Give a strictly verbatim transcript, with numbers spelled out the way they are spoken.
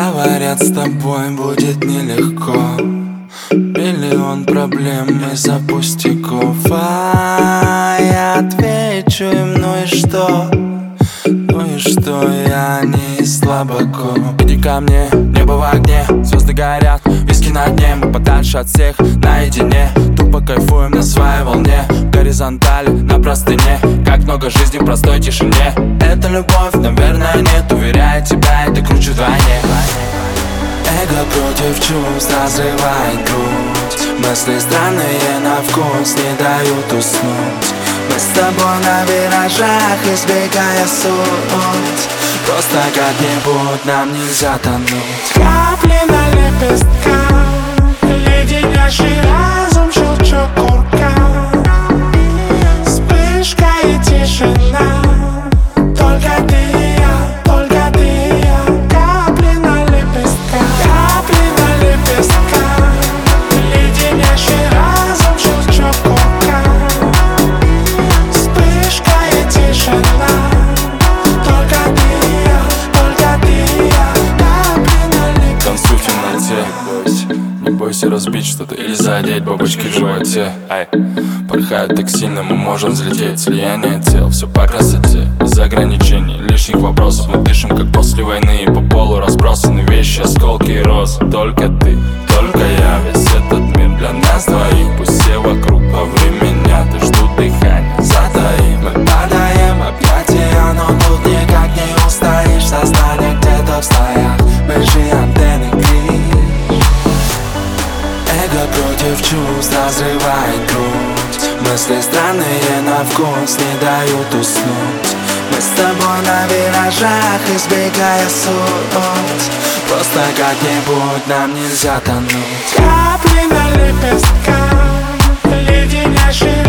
Говорят, с тобой будет нелегко, миллион проблем из-за пустяков. А я отвечу им: ну и что? Ну и что, я не из слабаков. Иди ко мне, небо в огне, звезды горят, виски на дне. Мы подальше от всех, наедине, тупо кайфуем на своей волне. Горизонтали, на простыне, как много жизни в простой тишине. Это любовь, наверное, нет, уверяю тебя, это круче вдвойне. Эго против чувств разрывает грудь, мысли странные на вкус не дают уснуть. Мы с тобой на виражах, избегая суть, просто как-нибудь нам нельзя тонуть. Капли на лепестках, леденящий разум, щелчок курка, вспышка и тишина. Только ты и я, только ты и я. Капли на лепестках, капли на лепестках, леденящий разум, щелчок курка, вспышка и тишина. Только ты и я, только ты и я. Капли на лепестках. Танцуй в темноте, не бойся разбить что-то или задеть бабочки в животе. Ай, порхают так сильно, мы можем взлететь. Слияние тел, все по красоте, без ограничений, лишних вопросов. Мы дышим, как после войны, и по полу разбросаны вещи, осколки и розы. Только ты, только я, весь этот мир для нас двоих. Пусть все вокруг повременят и ждут дыхания, затаим. Мы падаем в объятия, но тут никак не устоишь. Сознание где-то в слоях, большие антенны крик. Эго против чувств разрывает грудь, мысли странные на вкус не дают уснуть. Мы с тобой на виражах, избегая суть, просто как-нибудь нам нельзя тонуть. Капли на лепестках, леденящий